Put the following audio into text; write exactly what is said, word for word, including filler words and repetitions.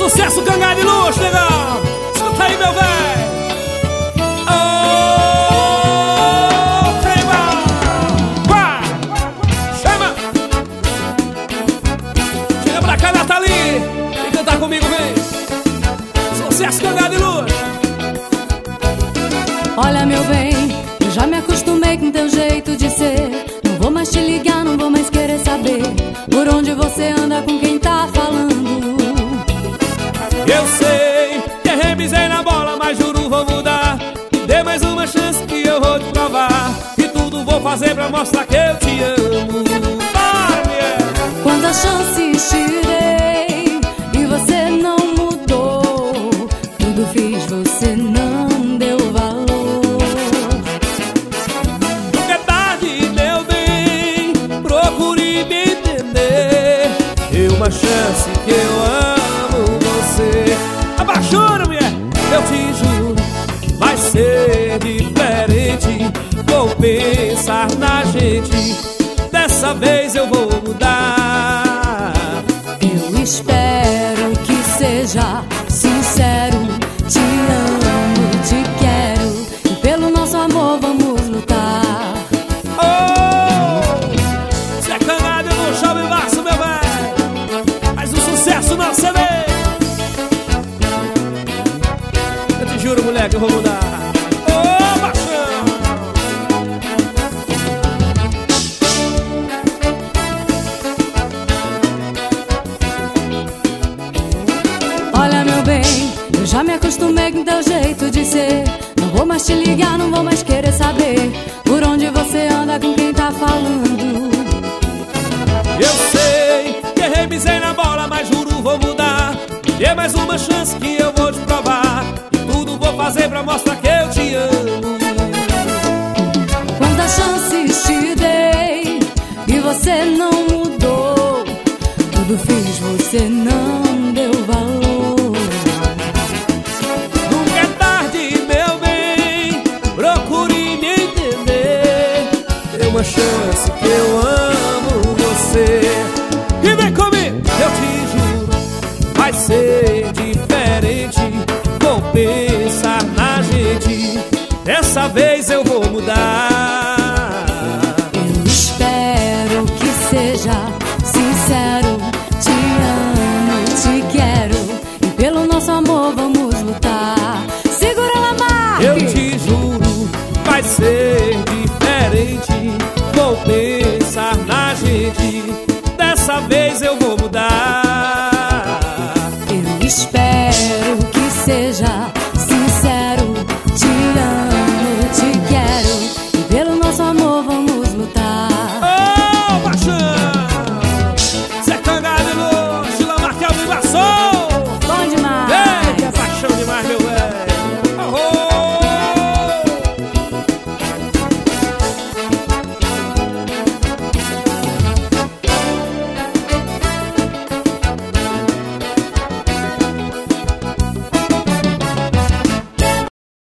Sucesso Gangá de Luxo, legal. Escuta aí, meu velho. Oh, tema. Vai, chama. Chega pra cá, Nathalie, e cantar comigo, vem. Sucesso Gangá de Luxo. Olha, meu bem, eu já me acostumei com teu jeito de ser. Não vou mais te ligar, não vou mais querer saber por onde você anda, com quem tá falando. Eu sei que remisei na bola, mas juro vou mudar. Dê mais uma chance que eu vou te provar. E tudo vou fazer pra mostrar que eu te amo. Bora, mulher! Quantas chances te dei e você não mudou. Tudo fiz, você não deu valor. Nunca é tarde, meu bem, procure me entender. Dê uma chance que eu amo você. Abaixura, mulher, eu te juro, vai ser diferente. Vou pensar na gente, dessa vez eu vou mudar. Eu espero que seja sincero. Te amo, te quero, e pelo nosso amor vamos lutar. Oh, Zé Canado no show e Março, meu velho. Faz um sucesso na C D. Eu te juro, mulher, que eu vou mudar. Ô, paixão! Olha, meu bem, eu já me acostumei com teu jeito de ser. Não vou mais te ligar, não vou mais querer saber por onde você anda, com quem tá falando. Eu sei que remisei na bola, mas juro vou mudar. Dê mais uma chance que eu vou te provar. Tudo vou fazer pra mostrar que eu te amo. Quantas chances te dei e você não mudou. Tudo fiz, você não deu valor. Nunca é tarde, meu bem, procure me entender. Dê uma chance que eu amo você.